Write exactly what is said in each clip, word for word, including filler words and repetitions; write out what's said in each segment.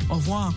Au revoir.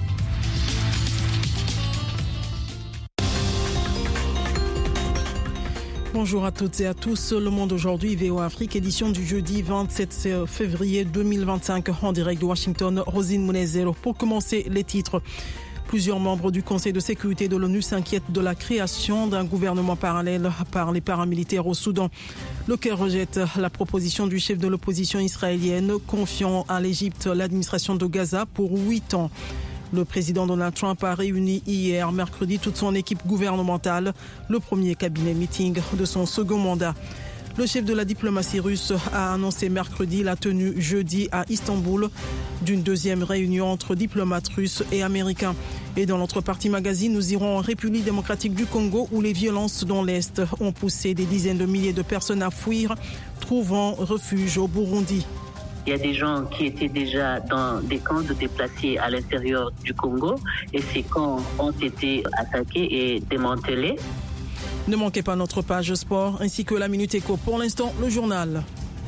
Bonjour à toutes et à tous. Le Monde aujourd'hui, V O Afrique, édition du jeudi vingt-sept février deux mille vingt-cinq, en direct de Washington. Rosine Mounezero. Pour commencer, les titres. Plusieurs membres du Conseil de sécurité de l'ONU s'inquiètent de la création d'un gouvernement parallèle par les paramilitaires au Soudan. Le Caire rejette la proposition du chef de l'opposition israélienne confiant à l'Égypte l'administration de Gaza pour huit ans. Le président Donald Trump a réuni hier, mercredi, toute son équipe gouvernementale, le premier cabinet meeting de son second mandat. Le chef de la diplomatie russe a annoncé mercredi la tenue jeudi à Istanbul d'une deuxième réunion entre diplomates russes et américains. Et dans notre partie magazine, nous irons en République démocratique du Congo où les violences dans l'Est ont poussé des dizaines de milliers de personnes à fuir, trouvant refuge au Burundi. Il y a des gens qui étaient déjà dans des camps de déplacés à l'intérieur du Congo et ces camps ont été attaqués et démantelés. Ne manquez pas notre page sport ainsi que la Minute Éco. Pour l'instant, le journal.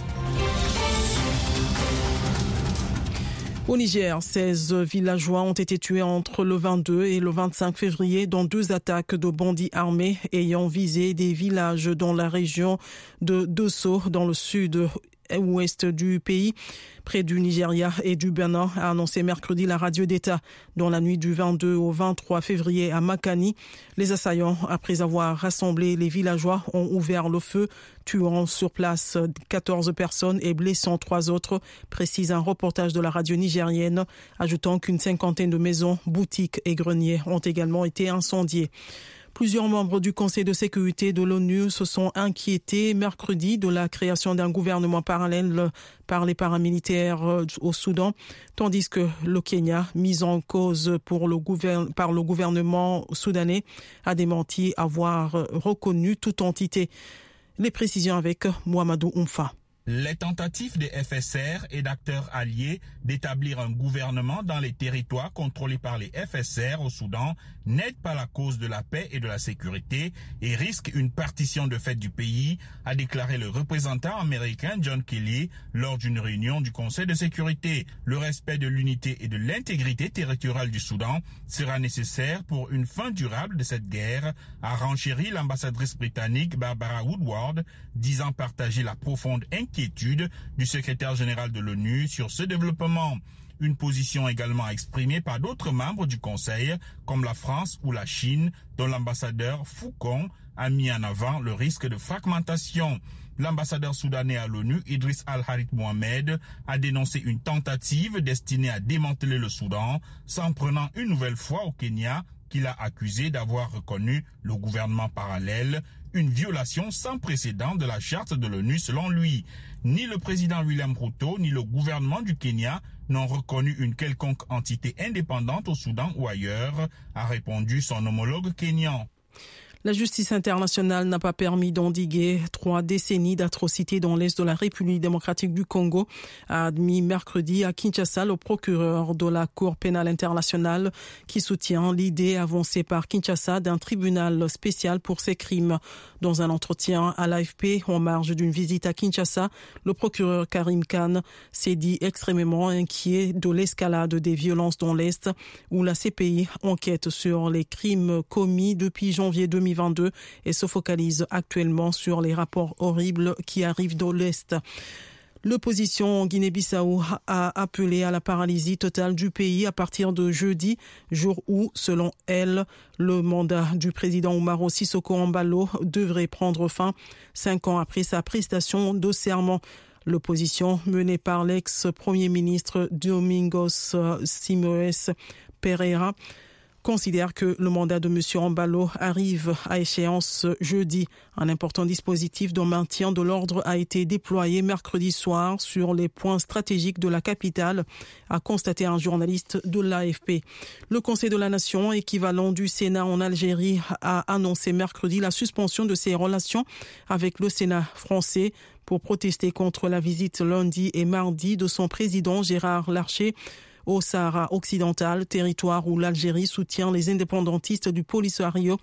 Au Niger, seize villageois ont été tués entre le vingt-deux et le vingt-cinq février dans deux attaques de bandits armés ayant visé des villages dans la région de Dosso, dans le sud ouest du pays, près du Nigeria et du Bénin, a annoncé mercredi la radio d'État. Dans la nuit du vingt-deux au vingt-trois février à Makani, les assaillants, après avoir rassemblé les villageois, ont ouvert le feu, tuant sur place quatorze personnes et blessant trois autres, précise un reportage de la radio nigérienne, ajoutant qu'une cinquantaine de maisons, boutiques et greniers ont également été incendiés. Plusieurs membres du Conseil de sécurité de l'ONU se sont inquiétés mercredi de la création d'un gouvernement parallèle par les paramilitaires au Soudan, tandis que le Kenya, mis en cause pour le gouverne, par le gouvernement soudanais, a démenti avoir reconnu toute entité. Les précisions avec Mohamedou Oumfa. Les tentatives des F S R et d'acteurs alliés d'établir un gouvernement dans les territoires contrôlés par les F S R au Soudan n'aident pas la cause de la paix et de la sécurité et risquent une partition de fait du pays, a déclaré le représentant américain John Kelly lors d'une réunion du Conseil de sécurité. Le respect de l'unité et de l'intégrité territoriale du Soudan sera nécessaire pour une fin durable de cette guerre, a renchéri l'ambassadrice britannique Barbara Woodward, disant partager la profonde inquiétude Inquiétude du secrétaire général de l'ONU sur ce développement. Une position également exprimée par d'autres membres du Conseil, comme la France ou la Chine, dont l'ambassadeur Foucault a mis en avant le risque de fragmentation. L'ambassadeur soudanais à l'ONU, Idriss Al-Harith Mohamed, a dénoncé une tentative destinée à démanteler le Soudan, s'en prenant une nouvelle fois au Kenya, qu'il a accusé d'avoir reconnu le gouvernement parallèle, une violation sans précédent de la charte de l'ONU selon lui. Ni le président William Ruto ni le gouvernement du Kenya n'ont reconnu une quelconque entité indépendante au Soudan ou ailleurs, a répondu son homologue kényan. La justice internationale n'a pas permis d'endiguer trois décennies d'atrocités dans l'est de la République démocratique du Congo, a admis mercredi à Kinshasa le procureur de la Cour pénale internationale qui soutient l'idée avancée par Kinshasa d'un tribunal spécial pour ces crimes. Dans un entretien à l'A F P en marge d'une visite à Kinshasa, le procureur Karim Khan s'est dit extrêmement inquiet de l'escalade des violences dans l'est où la C P I enquête sur les crimes commis depuis janvier deux mille vingt-deux et se focalise actuellement sur les rapports horribles qui arrivent de l'Est. L'opposition en Guinée-Bissau a appelé à la paralysie totale du pays à partir de jeudi, jour où, selon elle, le mandat du président Umaro Sissoko Embalo devrait prendre fin cinq ans après sa prestation de serment. L'opposition menée par l'ex-premier ministre Domingos Simoes Pereira considère que le mandat de M. Embalo arrive à échéance jeudi. Un important dispositif de maintien de l'ordre a été déployé mercredi soir sur les points stratégiques de la capitale, a constaté un journaliste de l'A F P. Le Conseil de la Nation, équivalent du Sénat en Algérie, a annoncé mercredi la suspension de ses relations avec le Sénat français pour protester contre la visite lundi et mardi de son président Gérard Larcher au Sahara occidental, territoire où l'Algérie soutient les indépendantistes du Polisario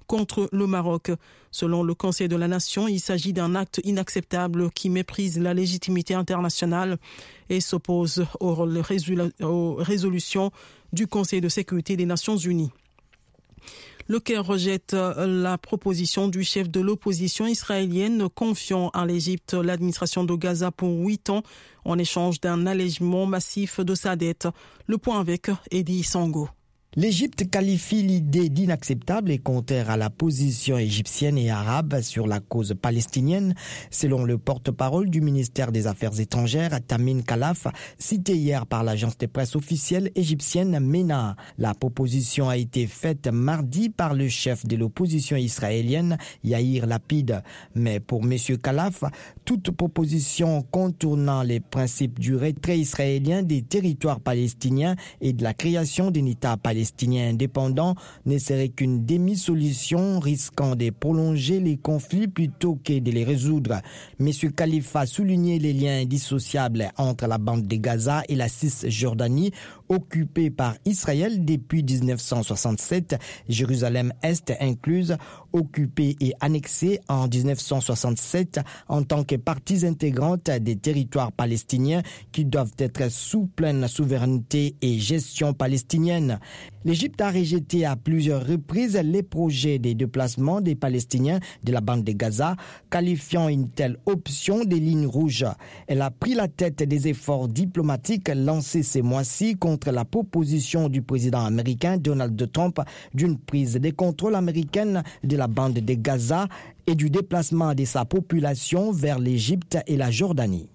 contre le Maroc. Selon le Conseil de la Nation, il s'agit d'un acte inacceptable qui méprise la légitimité internationale et s'oppose aux résolutions du Conseil de sécurité des Nations Unies. Le Caire rejette la proposition du chef de l'opposition israélienne confiant à l'Égypte l'administration de Gaza pour huit ans en échange d'un allègement massif de sa dette. Le point avec Eddie Sango. L'Égypte qualifie l'idée d'inacceptable et contraire à la position égyptienne et arabe sur la cause palestinienne, selon le porte-parole du ministère des Affaires étrangères, Tamim Khalaf, cité hier par l'agence de presse officielle égyptienne MENA. La proposition a été faite mardi par le chef de l'opposition israélienne, Yair Lapid. Mais pour M. Khalaf, toute proposition contournant les principes du retrait israélien des territoires palestiniens et de la création d'un État palestinien palestinien indépendant ne serait qu'une demi-solution risquant de prolonger les conflits plutôt que de les résoudre. M. Khalifa a souligné les liens indissociables entre la bande de Gaza et la Cisjordanie occupée par Israël depuis dix-neuf cent soixante-sept, Jérusalem-Est incluse, occupée et annexée en dix-neuf cent soixante-sept en tant que parties intégrantes des territoires palestiniens qui doivent être sous pleine souveraineté et gestion palestinienne. L'Égypte a rejeté à plusieurs reprises les projets de déplacement des Palestiniens de la bande de Gaza, qualifiant une telle option de ligne rouge. Elle a pris la tête des efforts diplomatiques lancés ces mois-ci contre la proposition du président américain Donald Trump d'une prise de contrôle américaine de la bande de Gaza et du déplacement de sa population vers l'Égypte et la Jordanie.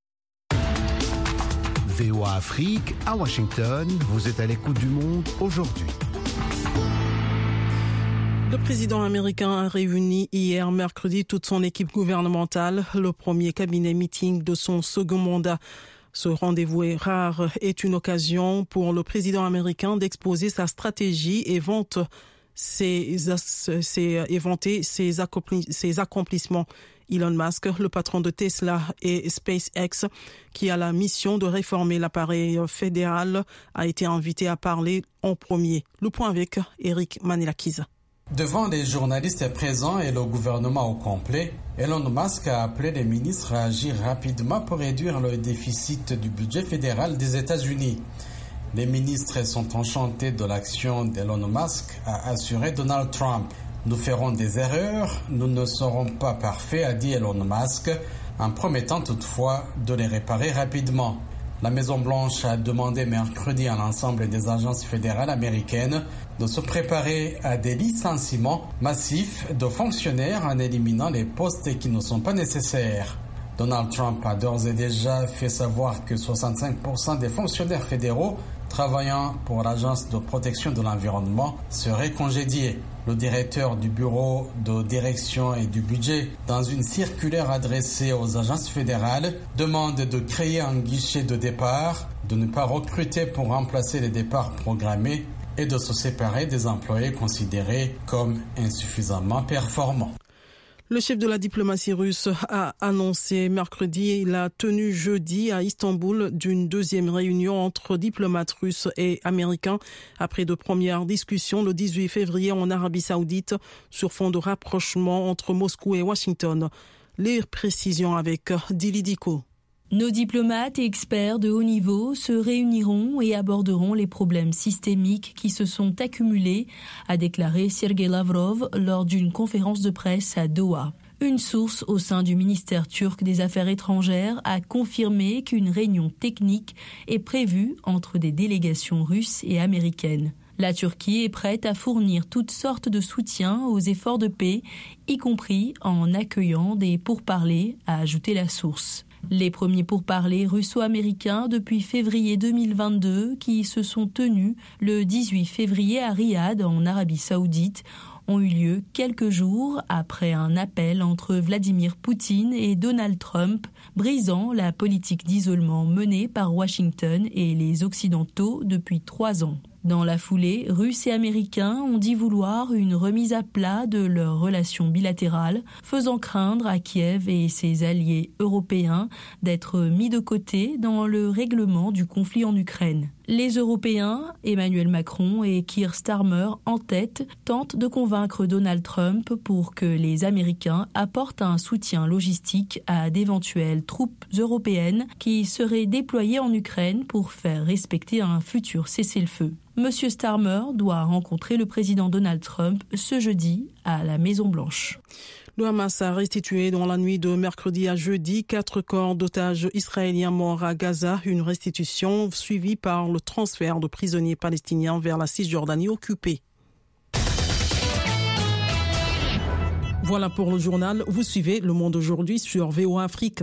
V O A Afrique, à Washington, vous êtes à l'écoute du monde aujourd'hui. Le président américain a réuni hier mercredi toute son équipe gouvernementale, le premier cabinet meeting de son second mandat. Ce rendez-vous est rare, est une occasion pour le président américain d'exposer sa stratégie et vante ses, ses, et vanter ses, accompli, ses accomplissements. Elon Musk, le patron de Tesla et SpaceX, qui a la mission de réformer l'appareil fédéral, a été invité à parler en premier. Le point avec Eric Manelakiza. Devant les journalistes présents et le gouvernement au complet, Elon Musk a appelé les ministres à agir rapidement pour réduire le déficit du budget fédéral des États-Unis. Les ministres sont enchantés de l'action d'Elon Musk, a assuré Donald Trump. Nous ferons des erreurs, nous ne serons pas parfaits, a dit Elon Musk, en promettant toutefois de les réparer rapidement. La Maison-Blanche a demandé mercredi à l'ensemble des agences fédérales américaines de se préparer à des licenciements massifs de fonctionnaires en éliminant les postes qui ne sont pas nécessaires. Donald Trump a d'ores et déjà fait savoir que soixante-cinq pour cent des fonctionnaires fédéraux travaillant pour l'Agence de protection de l'environnement seraient congédiés. Le directeur du bureau de direction et du budget, dans une circulaire adressée aux agences fédérales, demande de créer un guichet de départ, de ne pas recruter pour remplacer les départs programmés et de se séparer des employés considérés comme insuffisamment performants. Le chef de la diplomatie russe a annoncé mercredi la tenue jeudi à Istanbul d'une deuxième réunion entre diplomates russes et américains après de premières discussions le dix-huit février en Arabie Saoudite sur fond de rapprochement entre Moscou et Washington. Les précisions avec Dili Diko. Nos diplomates et experts de haut niveau se réuniront et aborderont les problèmes systémiques qui se sont accumulés, a déclaré Sergei Lavrov lors d'une conférence de presse à Doha. Une source au sein du ministère turc des Affaires étrangères a confirmé qu'une réunion technique est prévue entre des délégations russes et américaines. La Turquie est prête à fournir toutes sortes de soutien aux efforts de paix, y compris en accueillant des pourparlers, a ajouté la source. Les premiers pourparlers russo-américains depuis février deux mille vingt-deux, qui se sont tenus le dix-huit février à Riyad, en Arabie Saoudite, ont eu lieu quelques jours après un appel entre Vladimir Poutine et Donald Trump, brisant la politique d'isolement menée par Washington et les Occidentaux depuis trois ans. Dans la foulée, Russes et Américains ont dit vouloir une remise à plat de leurs relations bilatérales, faisant craindre à Kiev et ses alliés européens d'être mis de côté dans le règlement du conflit en Ukraine. Les Européens, Emmanuel Macron et Keir Starmer en tête, tentent de convaincre Donald Trump pour que les Américains apportent un soutien logistique à d'éventuelles troupes européennes qui seraient déployées en Ukraine pour faire respecter un futur cessez-le-feu. Monsieur Starmer doit rencontrer le président Donald Trump ce jeudi à la Maison-Blanche. Le Hamas a restitué dans la nuit de mercredi à jeudi quatre corps d'otages israéliens morts à Gaza, une restitution suivie par le transfert de prisonniers palestiniens vers la Cisjordanie occupée. Voilà pour le journal. Vous suivez Le Monde aujourd'hui sur V O A Afrique.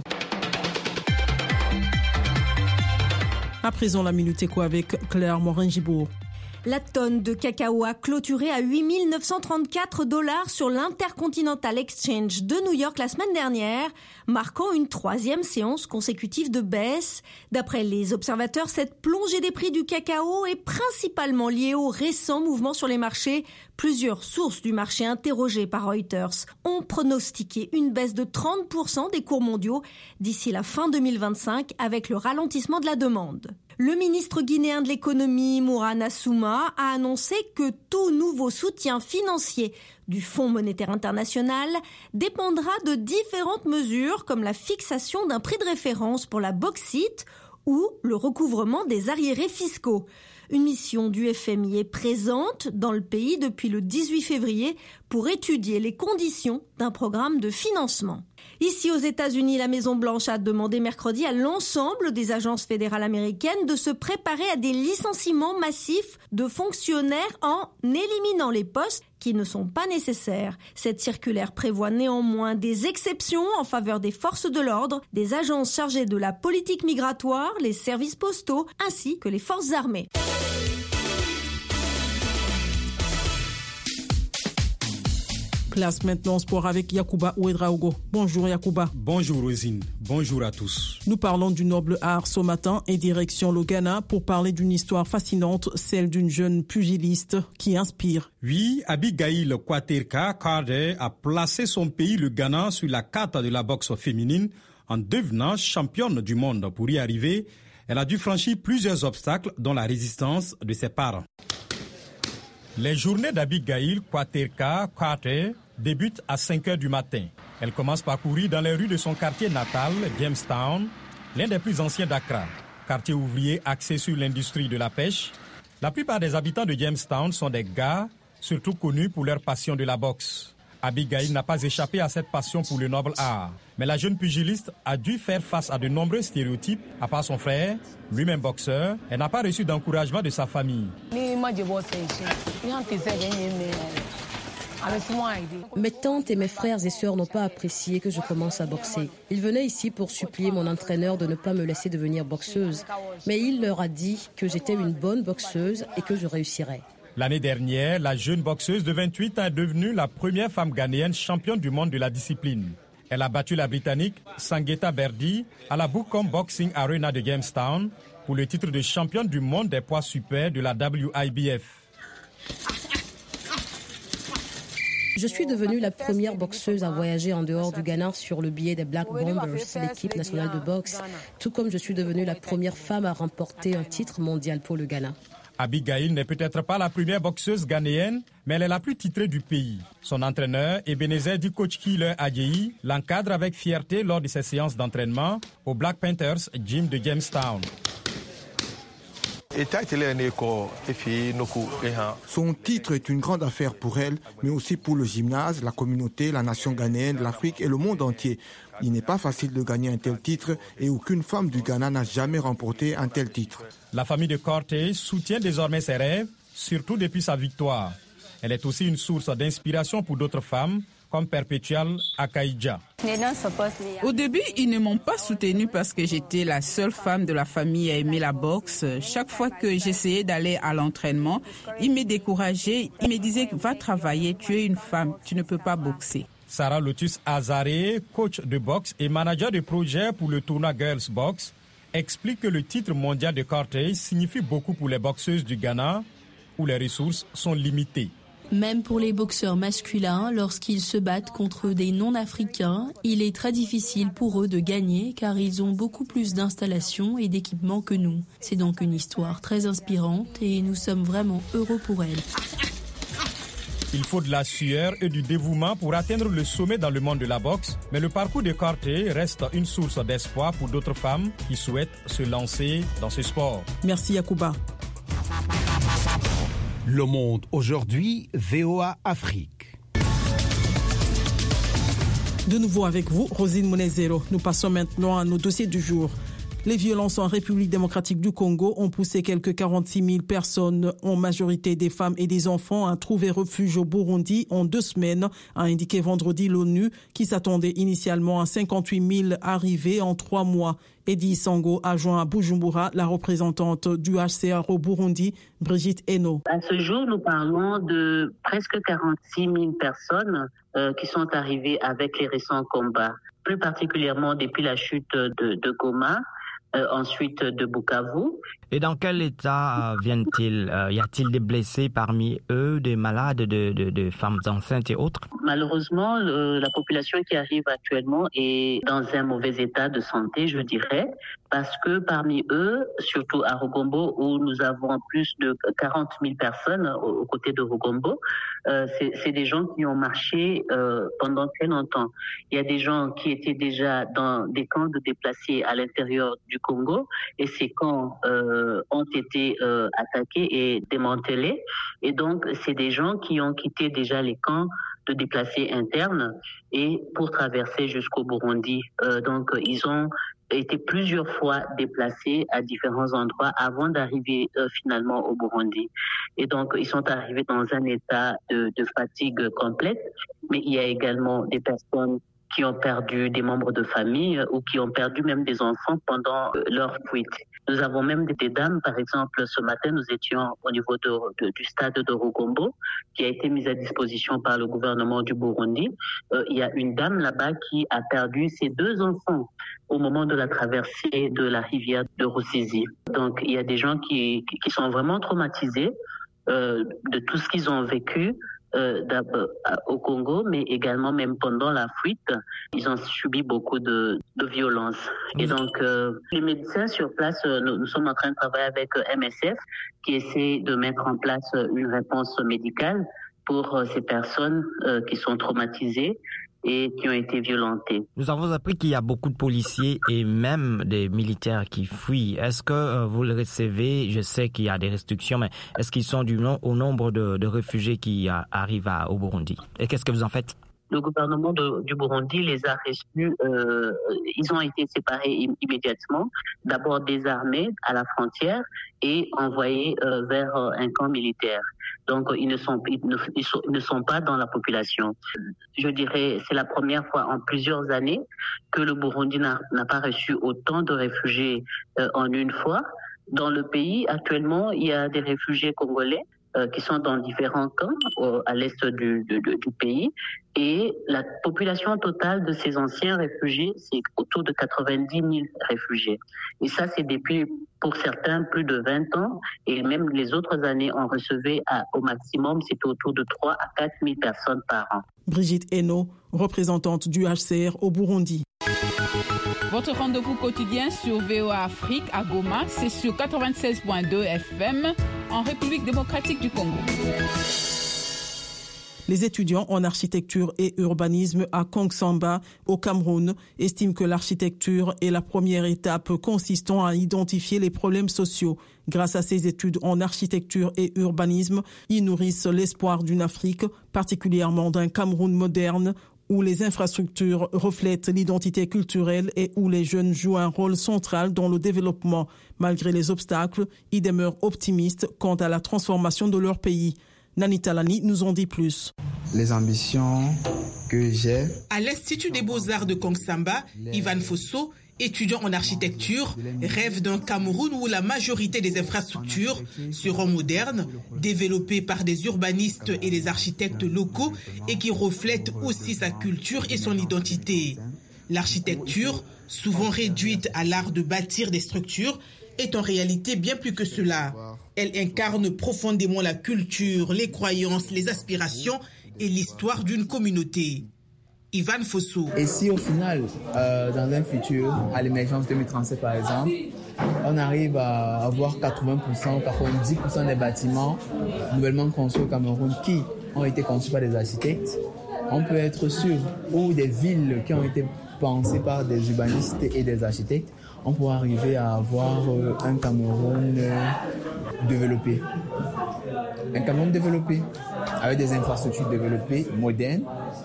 À présent, la Minute Éco avec Claire Morin-Gibourg. La tonne de cacao a clôturé à huit mille neuf cent trente-quatre dollars sur l'Intercontinental Exchange de New York la semaine dernière, marquant une troisième séance consécutive de baisse. D'après les observateurs, cette plongée des prix du cacao est principalement liée aux récents mouvements sur les marchés. Plusieurs sources du marché interrogées par Reuters ont pronostiqué une baisse de trente pour cent des cours mondiaux d'ici la fin deux mille vingt-cinq avec le ralentissement de la demande. Le ministre guinéen de l'économie, Mourana Souma, a annoncé que tout nouveau soutien financier du Fonds monétaire international dépendra de différentes mesures comme la fixation d'un prix de référence pour la bauxite ou le recouvrement des arriérés fiscaux. Une mission du F M I est présente dans le pays depuis le dix-huit février pour étudier les conditions d'un programme de financement. Ici aux États-Unis, la Maison-Blanche a demandé mercredi à l'ensemble des agences fédérales américaines de se préparer à des licenciements massifs de fonctionnaires en éliminant les postes qui ne sont pas nécessaires. Cette circulaire prévoit néanmoins des exceptions en faveur des forces de l'ordre, des agences chargées de la politique migratoire, les services postaux ainsi que les forces armées. Place maintenant sport avec Yacouba Ouedraogo. Bonjour Yacouba. Bonjour Rosine, bonjour à tous. Nous parlons du noble art ce matin et direction le Ghana pour parler d'une histoire fascinante, celle d'une jeune pugiliste qui inspire. Oui, Abigail Kwaterka Carter a placé son pays, le Ghana, sur la carte de la boxe féminine en devenant championne du monde. Pour y arriver, elle a dû franchir plusieurs obstacles dont la résistance de ses parents. Les journées d'Abigail Kwaterka Carter débutent à cinq heures du matin. Elle commence par courir dans les rues de son quartier natal, Jamestown, l'un des plus anciens d'Accra. Quartier ouvrier axé sur l'industrie de la pêche. La plupart des habitants de Jamestown sont des gars, surtout connus pour leur passion de la boxe. Abigail n'a pas échappé à cette passion pour le noble art. Mais la jeune pugiliste a dû faire face à de nombreux stéréotypes. À part son frère, lui-même boxeur, elle n'a pas reçu d'encouragement de sa famille. Mes tantes et mes frères et sœurs n'ont pas apprécié que je commence à boxer. Ils venaient ici pour supplier mon entraîneur de ne pas me laisser devenir boxeuse. Mais il leur a dit que j'étais une bonne boxeuse et que je réussirais. L'année dernière, la jeune boxeuse de vingt-huit ans est devenue la première femme ghanéenne championne du monde de la discipline. Elle a battu la Britannique Sangeeta Berdy à la Bukom Boxing Arena de Jamestown pour le titre de championne du monde des poids super de la W I B F. Je suis devenue la première boxeuse à voyager en dehors du Ghana sur le billet des Black Bombers, l'équipe nationale de boxe, tout comme je suis devenue la première femme à remporter un titre mondial pour le Ghana. Abigail n'est peut-être pas la première boxeuse ghanéenne, mais elle est la plus titrée du pays. Son entraîneur, Ebenezer Dikochkile Adjei, l'encadre avec fierté lors de ses séances d'entraînement au Black Panthers Gym de Jamestown. Son titre est une grande affaire pour elle, mais aussi pour le gymnase, la communauté, la nation ghanéenne, l'Afrique et le monde entier. Il n'est pas facile de gagner un tel titre et aucune femme du Ghana n'a jamais remporté un tel titre. La famille de Carter soutient désormais ses rêves, surtout depuis sa victoire. Elle est aussi une source d'inspiration pour d'autres femmes, comme Perpetual Akaïdja. Au début, ils ne m'ont pas soutenue parce que j'étais la seule femme de la famille à aimer la boxe. Chaque fois que j'essayais d'aller à l'entraînement, ils me décourageaient. Ils me disaient « Va travailler, tu es une femme, tu ne peux pas boxer ». Sarah Lotus Azare, coach de boxe et manager de projet pour le tournoi Girls Box, explique que le titre mondial de Carter signifie beaucoup pour les boxeuses du Ghana, où les ressources sont limitées. Même pour les boxeurs masculins, lorsqu'ils se battent contre des non-africains, il est très difficile pour eux de gagner car ils ont beaucoup plus d'installations et d'équipements que nous. C'est donc une histoire très inspirante et nous sommes vraiment heureux pour elle. Il faut de la sueur et du dévouement pour atteindre le sommet dans le monde de la boxe, mais le parcours de Korte reste une source d'espoir pour d'autres femmes qui souhaitent se lancer dans ce sport. Merci Yacouba. Le Monde aujourd'hui, V O A Afrique. De nouveau avec vous, Rosine Monezero. Nous passons maintenant à nos dossiers du jour. Les violences en République démocratique du Congo ont poussé quelques quarante-six mille personnes, en majorité des femmes et des enfants, à trouver refuge au Burundi en deux semaines, a indiqué vendredi l'ONU, qui s'attendait initialement à cinquante-huit mille arrivées en trois mois. Eddie Sango a joint à Bujumbura la représentante du H C R au Burundi, Brigitte Eno. À ce jour, nous parlons de presque quarante-six mille personnes euh, qui sont arrivées avec les récents combats, plus particulièrement depuis la chute de, de Goma. Euh, ensuite de Bukavu. Et dans quel état euh, viennent-ils euh, Y a-t-il des blessés parmi eux, des malades, de, de, de femmes enceintes et autres? Malheureusement, le, la population qui arrive actuellement est dans un mauvais état de santé, je dirais, parce que parmi eux, surtout à Rugombo, où nous avons plus de quarante mille personnes aux côtés de Rugombo, euh, c'est, c'est des gens qui ont marché euh, pendant très longtemps. Il y a des gens qui étaient déjà dans des camps de déplacés à l'intérieur du Congo, et ces camps euh, ont été euh, attaqués et démantelés. Et donc, c'est des gens qui ont quitté déjà les camps de déplacés internes et pour traverser jusqu'au Burundi. Euh, donc, ils ont été plusieurs fois déplacés à différents endroits avant d'arriver euh, finalement au Burundi. Et donc, ils sont arrivés dans un état de, de fatigue complète, mais il y a également des personnes qui ont perdu des membres de famille euh, ou qui ont perdu même des enfants pendant euh, leur fuite. Nous avons même des, des dames, par exemple, ce matin, nous étions au niveau de, de, du stade de Rugombo, qui a été mis à disposition par le gouvernement du Burundi. Euh, il y a une dame là-bas qui a perdu ses deux enfants au moment de la traversée de la rivière de Rusizi. Donc, il y a des gens qui, qui, qui sont vraiment traumatisés euh, de tout ce qu'ils ont vécu. Euh, au Congo, mais également même pendant la fuite, ils ont subi beaucoup de, de violence. Et donc, euh, les médecins sur place, euh, nous, nous sommes en train de travailler avec euh, M S F qui essaie de mettre en place euh, une réponse médicale pour euh, ces personnes euh, qui sont traumatisées et qui ont été violentés. Nous avons appris qu'il y a beaucoup de policiers et même des militaires qui fuient. Est-ce que euh, vous le recevez? Je sais qu'il y a des restrictions, mais est-ce qu'ils sont du nom, au nombre de, de réfugiés qui euh, arrivent à, au Burundi? Et qu'est-ce que vous en faites? Le gouvernement de, du Burundi les a reçus, euh, ils ont été séparés im- immédiatement, d'abord désarmés à la frontière et envoyés euh, vers euh, un camp militaire. Donc ils ne, sont, ils, ne, ils, sont, ils ne sont pas dans la population. Je dirais c'est la première fois en plusieurs années que le Burundi n'a, n'a pas reçu autant de réfugiés euh, en une fois. Dans le pays, actuellement, il y a des réfugiés congolais Euh, qui sont dans différents camps euh, à l'est du, du, du pays. Et la population totale de ces anciens réfugiés, c'est autour de quatre-vingt-dix mille réfugiés. Et ça, c'est depuis, pour certains, plus de vingt ans. Et même les autres années, on recevait à, au maximum, c'était autour de trois à quatre mille personnes par an. Brigitte Eno, représentante du H C R au Burundi. Votre rendez-vous quotidien sur V O A Afrique à Goma, c'est sur quatre-vingt-seize virgule deux F M en République démocratique du Congo. Les étudiants en architecture et urbanisme à Kongsamba, au Cameroun, estiment que l'architecture est la première étape consistant à identifier les problèmes sociaux. Grâce à ces études en architecture et urbanisme, ils nourrissent l'espoir d'une Afrique, particulièrement d'un Cameroun moderne, où les infrastructures reflètent l'identité culturelle et où les jeunes jouent un rôle central dans le développement. Malgré les obstacles, ils demeurent optimistes quant à la transformation de leur pays. Nani Talani nous en dit plus. Les ambitions que j'ai. À l'Institut des Beaux-Arts de Kongsamba, Ivan Fosso, étudiant en architecture, rêve d'un Cameroun où la majorité des infrastructures seront modernes, développées par des urbanistes et des architectes locaux et qui reflètent aussi sa culture et son identité. L'architecture, souvent réduite à l'art de bâtir des structures, est en réalité bien plus que cela. Elle incarne profondément la culture, les croyances, les aspirations et l'histoire d'une communauté. Ivan Fosso. Et si au final, euh, dans un futur, à l'émergence deux mille trente-sept par exemple, on arrive à avoir quatre-vingts pour cent, quatre-vingt-dix pour cent des bâtiments nouvellement construits au Cameroun qui ont été conçus par des architectes, on peut être sûr, ou des villes qui ont été pensées par des urbanistes et des architectes, on pourra arriver à avoir euh, un Cameroun euh, développé. Un Cameroun développé, avec des infrastructures développées, modernes,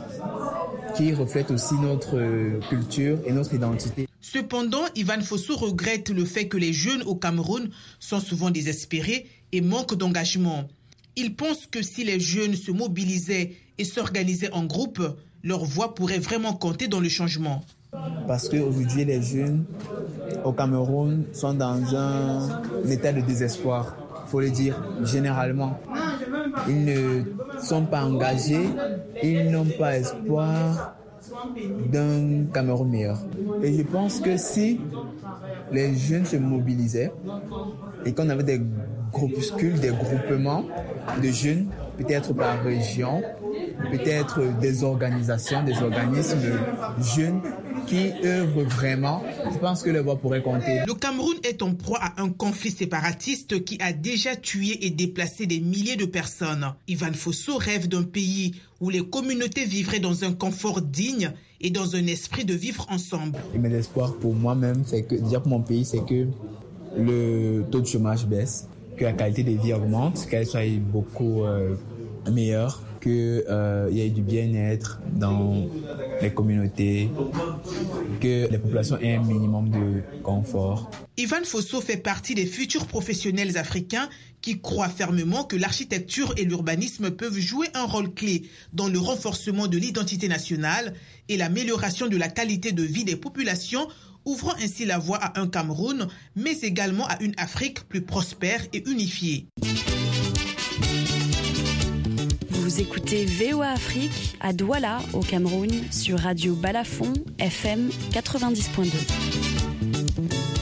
qui reflètent aussi notre euh, culture et notre identité. Cependant, Ivan Fosso regrette le fait que les jeunes au Cameroun sont souvent désespérés et manquent d'engagement. Il pense que si les jeunes se mobilisaient et s'organisaient en groupe, leur voix pourrait vraiment compter dans le changement. Parce qu'aujourd'hui, les jeunes au Cameroun sont dans un état de désespoir, il faut le dire généralement. Ils ne sont pas engagés, ils n'ont pas espoir d'un Cameroun meilleur. Et je pense que si les jeunes se mobilisaient et qu'on avait des groupuscules, des groupements de jeunes, peut-être par région, peut-être des organisations, des organismes jeunes qui œuvrent vraiment, je pense que le voix pourrait compter. Le Cameroun est en proie à un conflit séparatiste qui a déjà tué et déplacé des milliers de personnes. Ivan Fosso rêve d'un pays où les communautés vivraient dans un confort digne et dans un esprit de vivre ensemble. Et mes espoirs pour moi-même, c'est que, déjà pour mon pays, c'est que le taux de chômage baisse, que la qualité de vie augmente, qu'elle soit beaucoup euh, meilleure, qu'il euh, y ait du bien-être dans les communautés, que les populations aient un minimum de confort. Ivan Fosso fait partie des futurs professionnels africains qui croient fermement que l'architecture et l'urbanisme peuvent jouer un rôle clé dans le renforcement de l'identité nationale et l'amélioration de la qualité de vie des populations, ouvrant ainsi la voie à un Cameroun, mais également à une Afrique plus prospère et unifiée. Vous écoutez V O A Afrique à Douala, au Cameroun, sur Radio Balafon, F M quatre-vingt-dix point deux.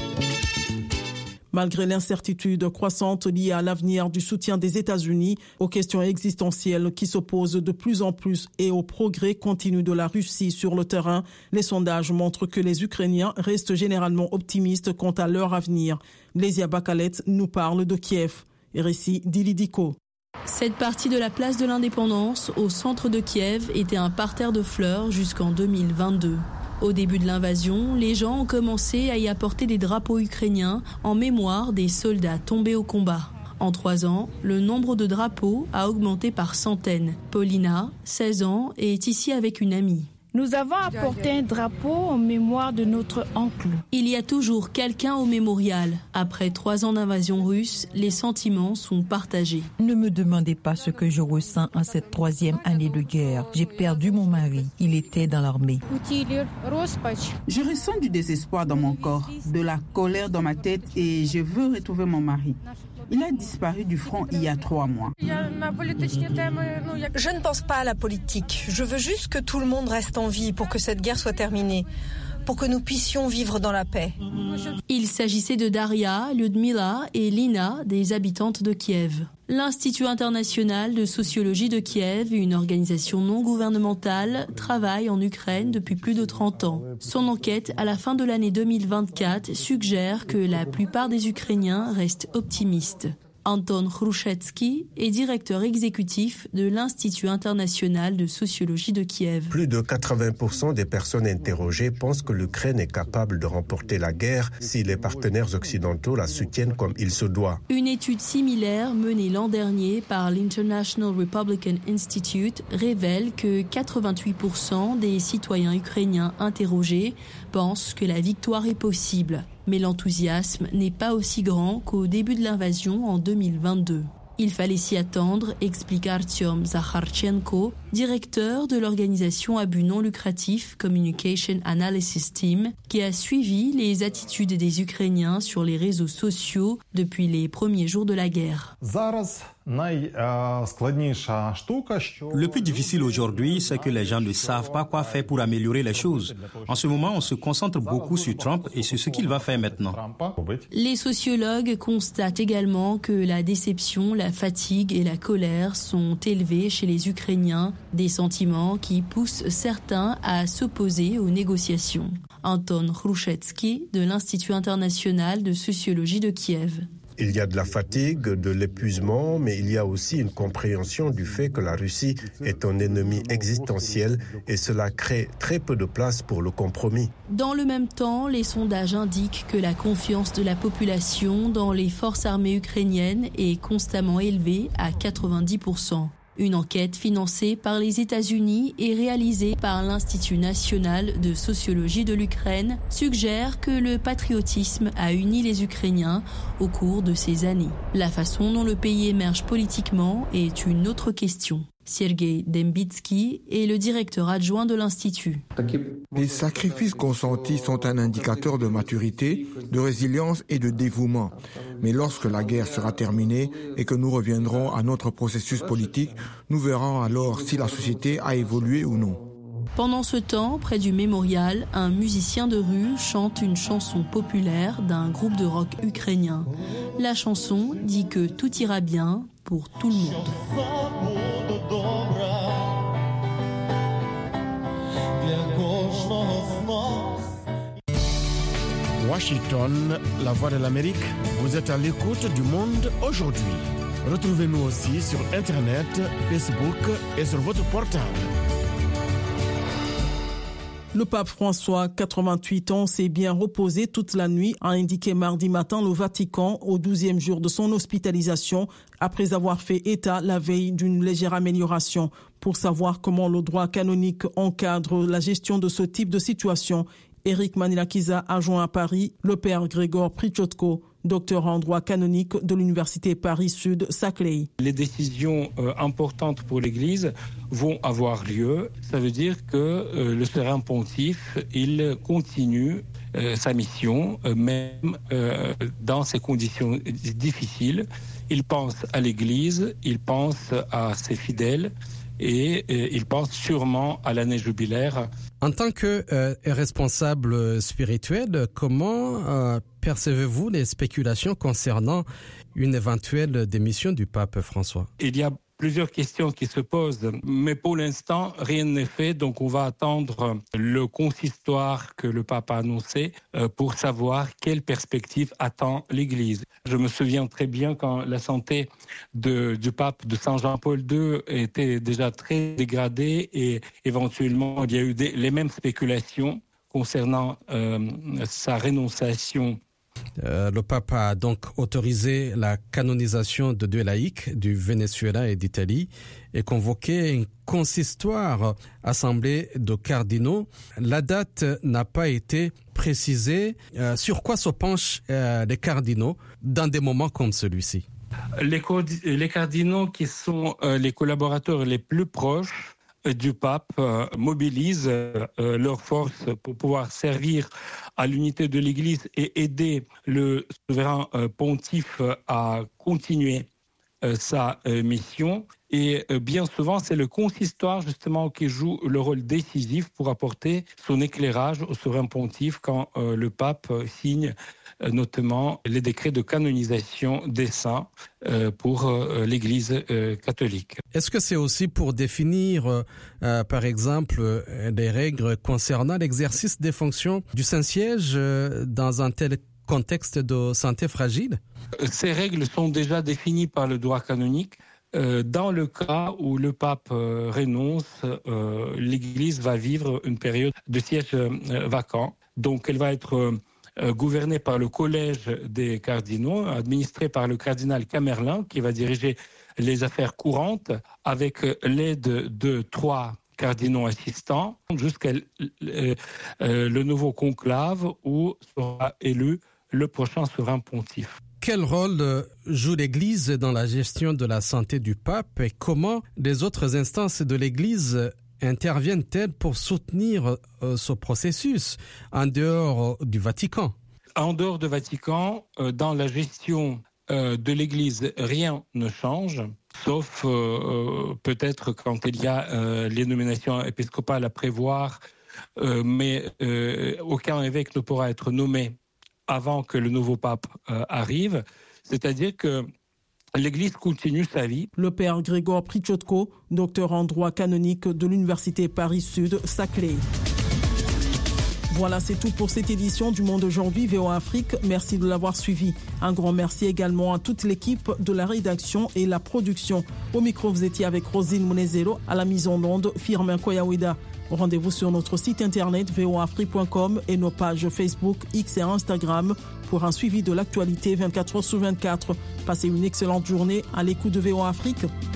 Malgré l'incertitude croissante liée à l'avenir du soutien des États-Unis aux questions existentielles qui s'opposent de plus en plus et au progrès continu de la Russie sur le terrain, les sondages montrent que les Ukrainiens restent généralement optimistes quant à leur avenir. Lesia Bakalet nous parle de Kiev. Récit d'Ilidiko. Cette partie de la place de l'Indépendance, au centre de Kiev, était un parterre de fleurs jusqu'en deux mille vingt-deux. Au début de l'invasion, les gens ont commencé à y apporter des drapeaux ukrainiens en mémoire des soldats tombés au combat. En trois ans, le nombre de drapeaux a augmenté par centaines. Paulina, seize ans, est ici avec une amie. Nous avons apporté un drapeau en mémoire de notre oncle. Il y a toujours quelqu'un au mémorial. Après trois ans d'invasion russe, les sentiments sont partagés. Ne me demandez pas ce que je ressens en cette troisième année de guerre. J'ai perdu mon mari. Il était dans l'armée. Je ressens du désespoir dans mon corps, de la colère dans ma tête et je veux retrouver mon mari. Il a disparu du front il y a trois mois. Je ne pense pas à la politique. Je veux juste que tout le monde reste en vie pour que cette guerre soit terminée, pour que nous puissions vivre dans la paix. Il s'agissait de Daria, Lyudmila et Lina, des habitantes de Kiev. L'Institut international de sociologie de Kiev, une organisation non gouvernementale, travaille en Ukraine depuis plus de trente ans. Son enquête, à la fin de l'année deux mille vingt-quatre, suggère que la plupart des Ukrainiens restent optimistes. Anton Khrushchevsky est directeur exécutif de l'Institut international de sociologie de Kiev. Plus de quatre-vingts pour cent des personnes interrogées pensent que l'Ukraine est capable de remporter la guerre si les partenaires occidentaux la soutiennent comme il se doit. Une étude similaire menée l'an dernier par l'International Republican Institute révèle que quatre-vingt-huit pour cent des citoyens ukrainiens interrogés pensent que la victoire est possible. Mais l'enthousiasme n'est pas aussi grand qu'au début de l'invasion en deux mille vingt-deux. Il fallait s'y attendre, explique Artyom Zakharchenko, directeur de l'organisation à but non lucratif Communication Analysis Team, qui a suivi les attitudes des Ukrainiens sur les réseaux sociaux depuis les premiers jours de la guerre. Le plus difficile aujourd'hui, c'est que les gens ne savent pas quoi faire pour améliorer les choses. En ce moment, on se concentre beaucoup sur Trump et sur ce qu'il va faire maintenant. Les sociologues constatent également que la déception, la fatigue et la colère sont élevées chez les Ukrainiens, des sentiments qui poussent certains à s'opposer aux négociations. Anton Hrushetsky de l'Institut international de sociologie de Kiev. Il y a de la fatigue, de l'épuisement, mais il y a aussi une compréhension du fait que la Russie est un ennemi existentiel et cela crée très peu de place pour le compromis. Dans le même temps, les sondages indiquent que la confiance de la population dans les forces armées ukrainiennes est constamment élevée à quatre-vingt-dix pour cent. Une enquête financée par les États-Unis et réalisée par l'Institut national de sociologie de l'Ukraine suggère que le patriotisme a uni les Ukrainiens au cours de ces années. La façon dont le pays émerge politiquement est une autre question. Sergei Dembitsky est le directeur adjoint de l'Institut. Les sacrifices consentis sont un indicateur de maturité, de résilience et de dévouement. Mais lorsque la guerre sera terminée et que nous reviendrons à notre processus politique, nous verrons alors si la société a évolué ou non. Pendant ce temps, près du mémorial, un musicien de rue chante une chanson populaire d'un groupe de rock ukrainien. La chanson dit que tout ira bien pour tout le monde. Washington, la voix de l'Amérique, vous êtes à l'écoute du monde aujourd'hui. Retrouvez-nous aussi sur Internet, Facebook et sur votre portable. Le pape François, quatre-vingt-huit ans, s'est bien reposé toute la nuit, a indiqué mardi matin le Vatican au douzième jour de son hospitalisation, après avoir fait état la veille d'une légère amélioration. Pour savoir comment le droit canonique encadre la gestion de ce type de situation, Éric Manilakiza a joint à Paris le père Grégor Prichotko, docteur en droit canonique de l'Université Paris-Sud-Saclay. Les décisions euh, importantes pour l'Église vont avoir lieu. Ça veut dire que euh, le souverain pontife, il continue euh, sa mission, euh, même euh, dans ces conditions difficiles. Il pense à l'Église, il pense à ses fidèles, et euh, il pense sûrement à l'année jubilaire. En tant que euh, responsable spirituel, comment euh, percevez-vous les spéculations concernant une éventuelle démission du pape François? Il y a plusieurs questions qui se posent, mais pour l'instant, rien n'est fait. Donc, on va attendre le consistoire que le pape a annoncé euh, pour savoir quelle perspective attend l'Église. Je me souviens très bien quand la santé de, du pape de Saint Jean-Paul deux était déjà très dégradée et éventuellement, il y a eu des, les mêmes spéculations concernant euh, sa rénonciation. Euh, le pape a donc autorisé la canonisation de deux laïcs du Venezuela et d'Italie et convoqué un consistoire assemblée de cardinaux. La date n'a pas été précisée. Euh, sur quoi se penchent euh, les cardinaux dans des moments comme celui-ci? Les, les cardinaux qui sont euh, les collaborateurs les plus proches du pape euh, mobilisent euh, leurs forces pour pouvoir servir à l'unité de l'Église et aider le souverain euh, pontife à continuer euh, sa euh, mission. Et euh, bien souvent, c'est le consistoire justement qui joue le rôle décisif pour apporter son éclairage au souverain pontife quand euh, le pape signe euh, notamment les décrets de canonisation des saints euh, pour euh, l'Église euh, catholique. Est-ce que c'est aussi pour définir, euh, par exemple, euh, les règles concernant l'exercice des fonctions du Saint-Siège euh, dans un tel contexte de santé fragile? Ces règles sont déjà définies par le droit canonique. Euh, dans le cas où le pape euh, renonce, euh, l'Église va vivre une période de siège euh, vacant. Donc elle va être euh, gouvernée par le collège des cardinaux, administrée par le cardinal Camerlin, qui va diriger les affaires courantes avec l'aide de trois cardinaux assistants jusqu'à euh, euh, le nouveau conclave où sera élu le prochain souverain pontife. Quel rôle joue l'Église dans la gestion de la santé du pape et comment les autres instances de l'Église interviennent-elles pour soutenir ce processus en dehors du Vatican? En dehors du Vatican, dans la gestion euh, de l'Église, rien ne change, sauf euh, peut-être quand il y a euh, les nominations épiscopales à prévoir, euh, mais euh, aucun évêque ne pourra être nommé avant que le nouveau pape euh, arrive. C'est-à-dire que l'Église continue sa vie. Le père Grégor Prichotko, docteur en droit canonique de l'Université Paris-Sud, Saclay. Voilà, c'est tout pour cette édition du Monde aujourd'hui, V O A Afrique. Merci de l'avoir suivi. Un grand merci également à toute l'équipe de la rédaction et la production. Au micro, vous étiez avec Rosine Munezero, à la mise en onde, Firmin Koyawida. Rendez-vous sur notre site internet v o a afrique point com et nos pages Facebook, X et Instagram pour un suivi de l'actualité vingt-quatre heures sur vingt-quatre. Passez une excellente journée à l'écoute de V O A Afrique.